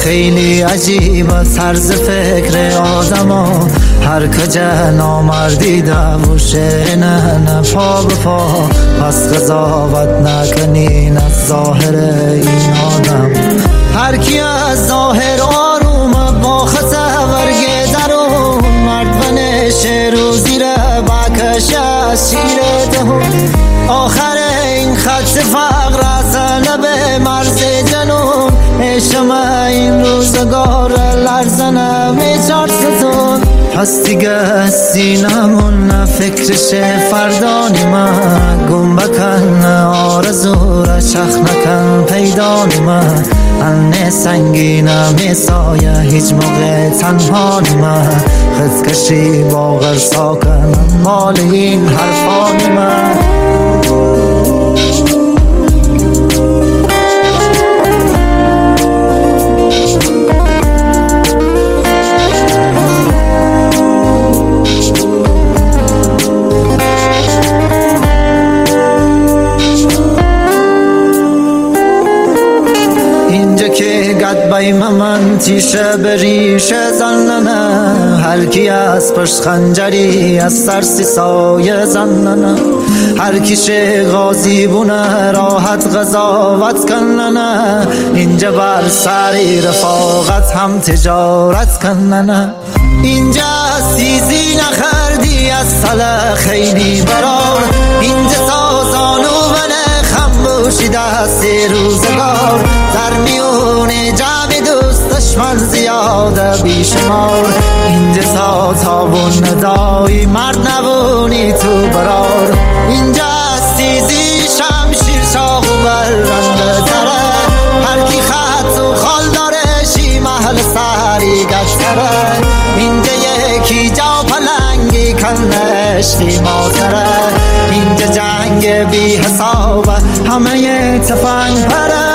خیلی عجیبه طرز فکر آدما، هر کجا نامردی دوشه نه پا به پا، پس قضاوت نکنین از ظاهر این آدم. هر کی از ظاهر آروم با خطورگه درون، مرد بنشه رو زیر بکش از شیر دهون. آخر این خط فقر از لب مرز جنون، عشم این روزگار لرزنه میچار ستون. پس دیگه سینمون فکرش فردانی من، گم بکن آرزو را چخ نکن پیدانی من. انه سنگینه می سایه هیچ موقع تنهانی من، خط کشی باغر ساکن مال این حرفانی من. گد بایم من تیشه بریشه زننه، هر کی از پشت خنجری از سرسی سایه زننه. هر کی غازی بونه راحت قضاوت کننه، اینجا بر سری رفاقت هم تجارت کننه. اینجا سیزی نخردی از سل خیلی برار، اینجا سازانو بله خموشی دست روزگار. در میون جمع دوست دشمن زیاده بیشمار، اینجا سازابون ندایی مرد نبونی تو برار. اینجا سیزی شمشیر شاق و برنده تره، هر کی خط و خال داره شی محل سری گشتره. اینجا یکی جا پلنگی کنشتی مازره، اینجا جنگ بی حسابه همه تفنگ پره.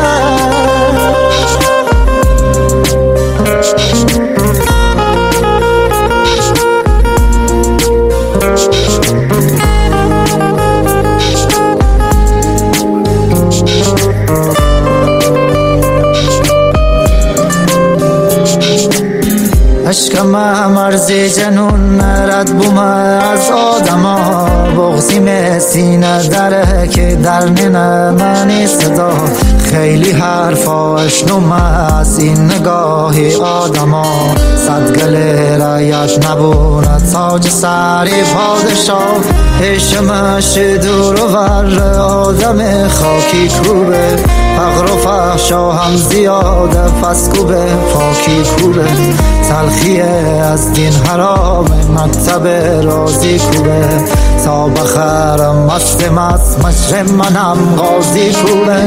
عشقم مرز جنون نرد بوم از آدما، بغزیم سینه دره که در ننه منی صدا. خیلی حرفا اشنوم از این نگاهی آدما، صد گله رایت نبونه تاج سری پادشاه. عشقمش دور و ور آدم خاکی کوبه، فقر و فحشا هم زیاده پس کوبه پاکی کوبه. تلخیه از دین حرام مکتب رازی کوبه، تا بخرم مست مجرم منم غازی کوبه.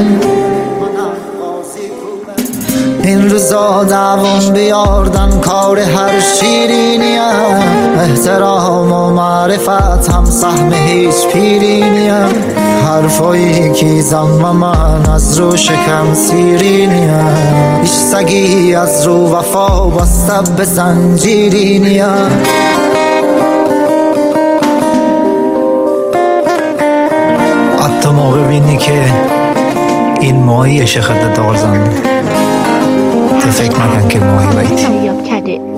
این روزا دوام بیاردن کار هر شیرینیه، احترام و معرفت هم سهم هیچ پیرینیه. حرفایی که زم من از رو شکم سیرینیه، هیچ سگی از رو وفا بسته به زنجیرینیه. حتی ما ببینی که این ماهی شخص دارزن، تو فکر مکن که ماهی بایدی.